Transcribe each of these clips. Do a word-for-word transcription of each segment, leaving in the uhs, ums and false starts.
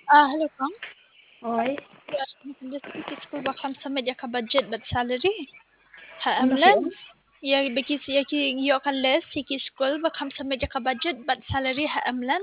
Ah, hello Kang. Oi, Ya, this week school bakam sama dia ka budget but salary. Ha ano ki amlan. on? Ya bagi siya ki yo kan les ki school bakam sama dia ka budget but salary ha amlan.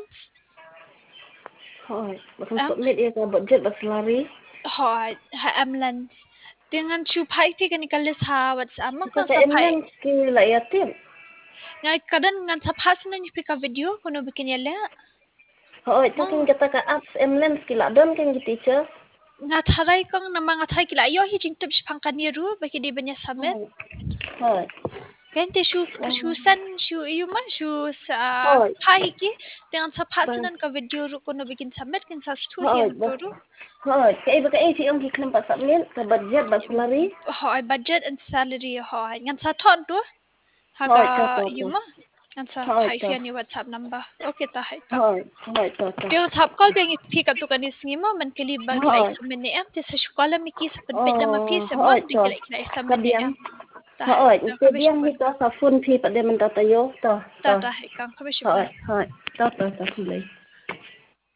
Oi, bakang Am submit ya ka budget bak salary. ha ha amlan. Dengan chupai ti kan ka les ha WhatsApp mo Kita kan ka sa pai. emlan ki layatim. Ngai kadan ngan sa pas na ni pika video kuno bikin ya le. Oi, Mo taking kita ka apps emlan ki la don kan ki teacher. nga tharai kang na mga thai kila yo hi jing tab pang kaniru baki di banya summit. Oi, oi, Kente shu shu oh, san shu iyo man shu sa oi, pai ki dengan sa ba, pasanan ka video ru kono bikin submit kin sa stu oi, hian ba, turu. oi, kay baka eh si on ki klam pa submit ka budget bak salary. Hoi budget and salary hoi ngan sa thon tu haga Oi, ta ta iyo ta. ma ngan sa Oi, pai ta. hian ni WhatsApp number. Okay ta hai ka. Oi, oi, ta ta. Dia WhatsApp call bang pi ka tu kan isngi mo man kili ba kila Oi, isam ni am te sa shkola mi ki sa pet na ma fi oh, sa oi, mon di ta. kila kila isam ni Kabiang. am. Ta hai Oi, ka ke ka biang syukur. hi ka sa phone phi pa de man ta ta yo. Ta, Ta ta. ta hai ka ka syukur. Oi, oi, ta ta ta.